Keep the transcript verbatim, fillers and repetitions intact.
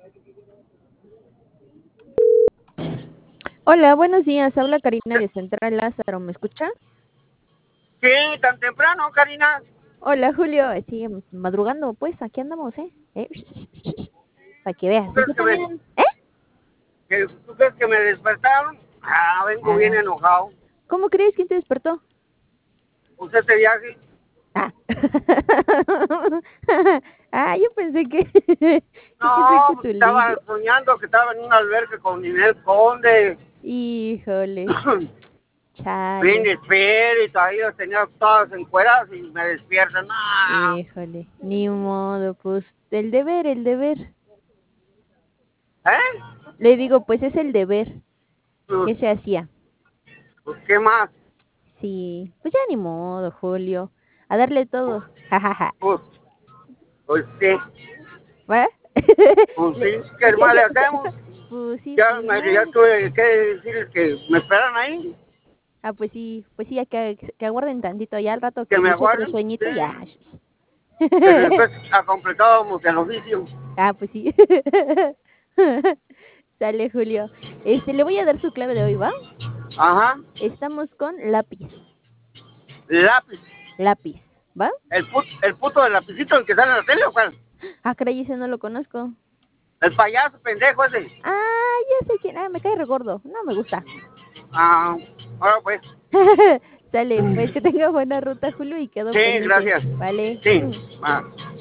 Hola, buenos días. Habla Karina de Central Lázaro. ¿Me escucha? Sí, tan temprano, Karina. Hola, Julio. Sigue madrugando. Pues aquí andamos, ¿eh? ¿Eh? Para que ¿Tú veas. Y crees tú que me, también. ¿Eh? que, ¿tú crees que me despertaron? Ah, vengo bien Ah, enojado. ¿cómo crees? ¿Quién te despertó? Pues este viaje, Ah. Ah, yo pensé que, que qué fue no, que tu pues estaba ligue. soñando que estaba en un albergue con Ninel Conde. Híjole, Bien chale. despierto y todavía tenía todas encueradas y me despiertan. No. Híjole, ni modo, pues el deber, el deber. ¿Eh? Le digo, pues es el deber. Pues, ¿Qué se hacía? pues, ¿qué más? Sí, pues ya ni modo, Julio. A darle todo. Jajaja. Pues, pues sí, ¿Va? pues sí, Le- ¿qué más le hacemos? Pues sí, Ya, pues me, ya no. tuve que decirles que me esperan ahí, Ah, pues sí, pues sí, ya que, que aguarden tantito, ya al rato que que me le eche otro aguarden. sueñito, ya. Sí, que después completábamos el oficio. Ah, pues sí. Sale, Julio. Este, le voy a dar su clave de hoy, ¿va? Ajá, Estamos con lápiz. lápiz. Lápiz, ¿va? El puto, el puto del lapicito, el que sale en la tele, ¿o cuál? Ah, caray, ese no lo conozco. El payaso pendejo ese. Ah, ya sé quién. Ah, me cae regordo. No me gusta. Ah, ahora pues. Sale, pues que tenga buena ruta, Julio, y quedo Sí, pendiente. gracias. Vale. Sí, ah.